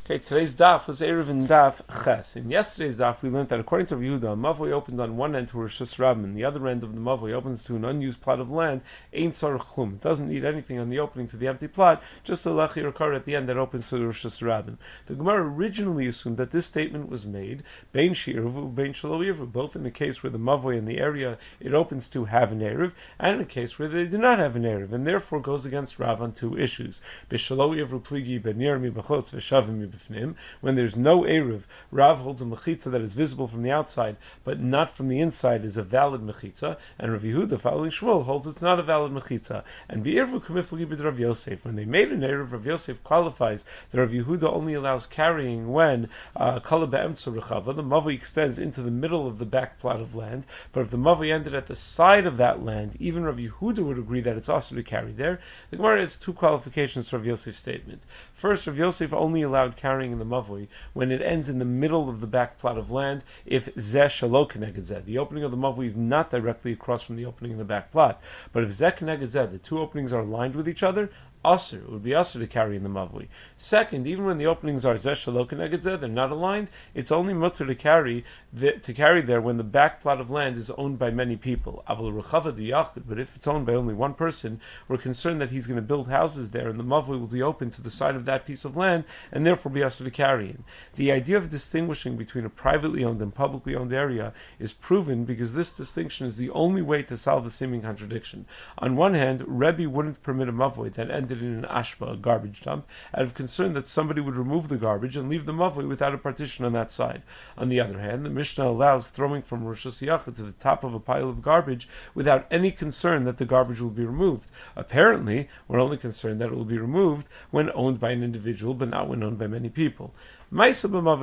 Okay, today's daf was Erev in daf Ches. In yesterday's daf, we learned that according to Yehuda, a mavoi opened on one end to Rosh Hashanah, and the other end of the mavoi opens to an unused plot of land. Ein tzarich chlum. It doesn't need anything on the opening to the empty plot, just a lechi or kar at the end that opens to the Rosh Hashanah. The Gemara originally assumed that this statement was made bein she'irvu, bein shelo yirvu, both in the case where the mavoi in the area it opens to have an erev, and in a case where they do not have an erev, and therefore goes against Rav on two issues. B'shelo yirvu pligi benir mi b'chotz v'shavim mi. When there's no Erev, Rav holds a mechitza that is visible from the outside, but not from the inside, is a valid mechitza, and Rav Yehuda, following Shmuel, holds it's not a valid mechitza. And Be'ervu Kamifli B'd Rav Yosef, when they made an Erev, Rav Yosef qualifies that Rav Yehuda only allows carrying when Kala Be'emtza Rechava, the mavoi extends into the middle of the back plot of land, but if the mavoi ended at the side of that land, even Rav Yehuda would agree that it's also to carry there. The Gemara has two qualifications for Rav Yosef's statement. First, Rav Yosef only allowed carrying in the mavoi when it ends in the middle of the back plot of land, if zeh shelo keneged zeh. The opening of the mavoi is not directly across from the opening in the back plot, but if zeh keneged zeh, the two openings are aligned with each other, Asr, it would be Asr to carry in the mavoi. Second, even when the openings are Zeh Shelo Keneged Zeh, they're not aligned, it's only mutter to carry there when the back plot of land is owned by many people. Aval Rechava D'Yachid, but if it's owned by only one person, we're concerned that he's going to build houses there, and the mavoi will be open to the side of that piece of land, and therefore be Asr to carry in. The idea of distinguishing between a privately owned and publicly owned area is proven because this distinction is the only way to solve the seeming contradiction. On one hand, Rebbe wouldn't permit a mavoi that ended in an ashba, a garbage dump, out of concern that somebody would remove the garbage and leave the mavoi without a partition on that side. On the other hand, the Mishnah allows throwing from Rosh Hashanah to the top of a pile of garbage without any concern that the garbage will be removed. Apparently, we're only concerned that it will be removed when owned by an individual, but not when owned by many people. There was a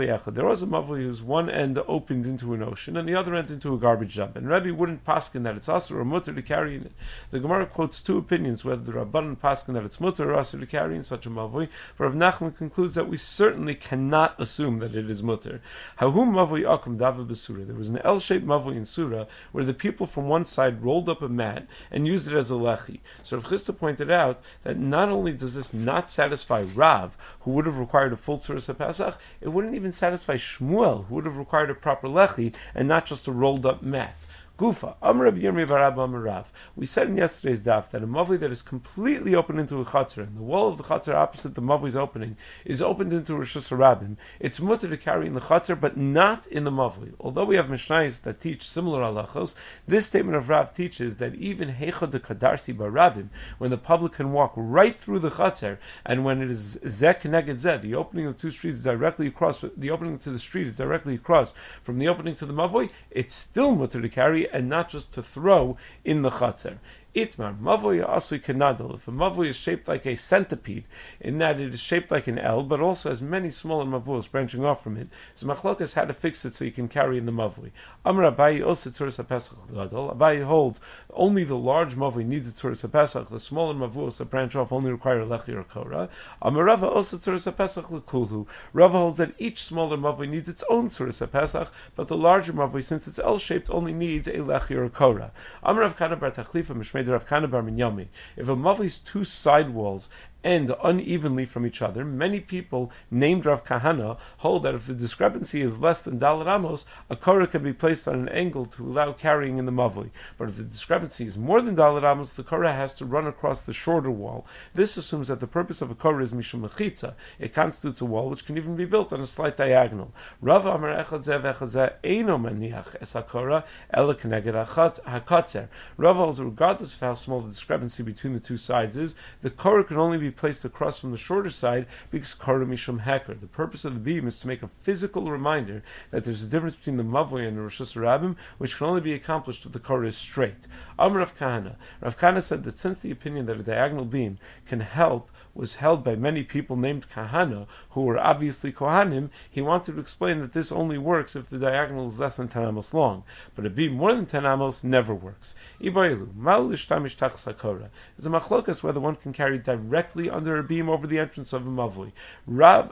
mavoi whose one end opened into an ocean and the other end into a garbage dump, and Rebbe wouldn't paskin that it's asur or mutter to carry in it. The Gemara quotes two opinions, whether the Rabbanan paskin that it's mutter or asur to carry in such a mavoi, but Rav Nachman concludes that we certainly cannot assume that it is mutter. Hahum mavoi akum dava b'sura. There was an L-shaped mavoi in Surah where the people from one side rolled up a mat and used it as a lechi. So Rav Chisda pointed out that not only does this not satisfy Rav, who would have required a full Tzuras HaPesach, it wouldn't even satisfy Shmuel, who would have required a proper lechi and not just a rolled up mat. Gufa, Amr Rabbi Yirmiyah bar Abba Amar Rav. We said in yesterday's daf that a mavoi that is completely open into a chatzar, and the wall of the chatzar opposite the mavoi's opening is opened into Rosh Hashanah. It's mutter to carry in the chatzar, but not in the mavoi. Although we have mishnayos that teach similar halachos, this statement of Rav teaches that even heicha de kadarsi bar Rabim, when the public can walk right through the chatzar, and when it is zeh keneged zeh, the opening of the two streets is directly across, the opening to the street is directly across from the opening to the mavoi, it's still mutter to carry and not just to throw in the chatzar. Itmar, mavoi asui kanadal. If a mavoi is shaped like a centipede, in that it is shaped like an L, but also has many smaller mavos branching off from it, so machlokas had to fix it so you can carry in the mavoi. Amar Abayi also tzuras haPesach gadol. Abayi holds only the large mavoi needs a tzuras haPesach. The smaller mavos that branch off only require a lechi or korah. Amar Rava also tzuras haPesach lekulhu. Rava holds that each smaller mavoi needs its own tzuras haPesach, but the larger mavoi, since it's L-shaped, only needs a lechi or a korah. Amar Rav Kana bar Tachlifa Mishmei Rav Kana bar Minyami. If a mavoi's two side walls end unevenly from each other, many people named Rav Kahana hold that if the discrepancy is less than Dalet Amos, a korah can be placed on an angle to allow carrying in the mavoi. But if the discrepancy is more than Dalet Amos, the korah has to run across the shorter wall. This assumes that the purpose of a korah is mishum mechitza. It constitutes a wall which can even be built on a slight diagonal. Rav Amar echad zeh v'echad zeh eino maniach es hakorah ela keneged hakatzer. Rav holds regardless of how small the discrepancy between the two sides is, the korah can only be placed across from the shorter side because korah mishum heker. The purpose of the beam is to make a physical reminder that there's a difference between the mavoi and the Rosh Hashanah, which can only be accomplished if the korah is straight. Amar Rav Kahana. Rav Kahana said that since the opinion that a diagonal beam can help was held by many people named Kahana, who were obviously Kohanim, he wanted to explain that this only works if the diagonal is less than 10 amos long, but a beam more than 10 amos never works. Ibaylu, Mal Ishtamish Tachas HaKorah. There's a machlokas whether one can carry directly under a beam over the entrance of a mavoi. Rabbi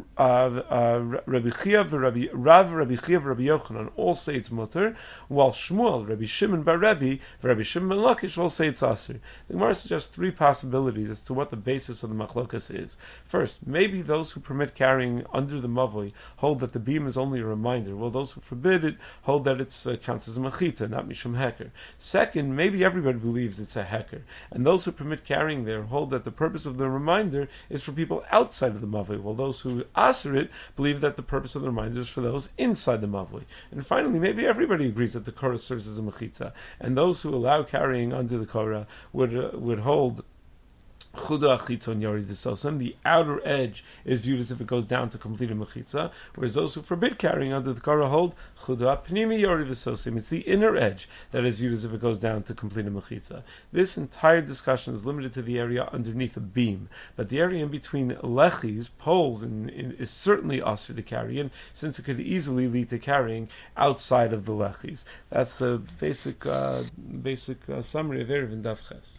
Chia v'Rabbi Yochanan all say it's mutter, while Shmuel, Rabbi Shimon bar Rebbe, v'Rabbi Shimon ben Lakish all say it's asur. The Gemara suggests three possibilities as to what the basis of the machlokas is. First, maybe those who permit carrying under the mavoi hold that the beam is only a reminder, while those who forbid it hold that it counts as a machita, not mishum heker. Second, maybe everybody believes it's a heker, and those who permit carrying there hold that the purpose of the reminder is for people outside of the mavoi, while those who aser it believe that the purpose of the reminder is for those inside the mavoi. And finally, maybe everybody agrees that the korah serves as a machita, and those who allow carrying under the korah would hold Chuda achitzon yori d'sosim. The outer edge is viewed as if it goes down to complete a mechitza, whereas those who forbid carrying under the korah hold chuda pnimi yori d'sosim. It's the inner edge that is viewed as if it goes down to complete a mechitza. This entire discussion is limited to the area underneath a beam, but the area in between lechis, poles, is certainly usher to carry in, since it could easily lead to carrying outside of the lechis. That's the basic summary of Erev in Daf Ches.